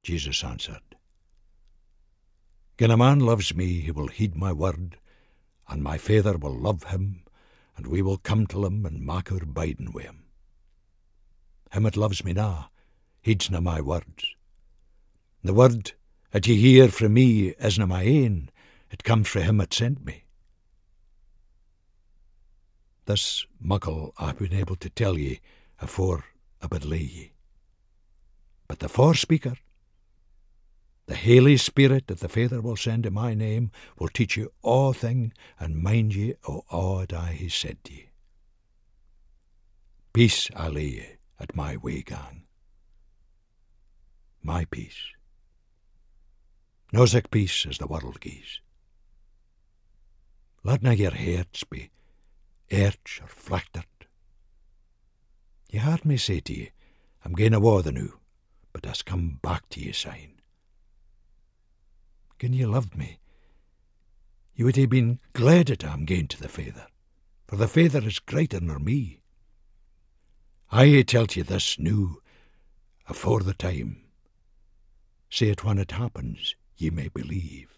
Jesus answered, Gin a man loves me, he will heed my word, and my Father will love him, and we will come till him and mak our biding wi' him. Him that loves me na, heeds na my words. The word that ye hear from me isna my ain, it comes frae him that sent me. This muckle I've been able to tell ye afore I bid lay ye. But the forespeaker, the Holy Spirit that the Father will send in my name, will teach you all thing and mind ye o' all that I hae said to ye. Peace I lay ye at my way gang. My peace. No sic peace as the world gies. Let na your hearts be airch or flachtert. Ye heard me say to ye, I'm gain awa the new, but I's come back to ye syne. Gin ye loved me, ye would hae been glad that I'm gain to the Father, for the Father is greater nor me. I hae telled ye this new, afore the time, say it when it happens, ye may believe.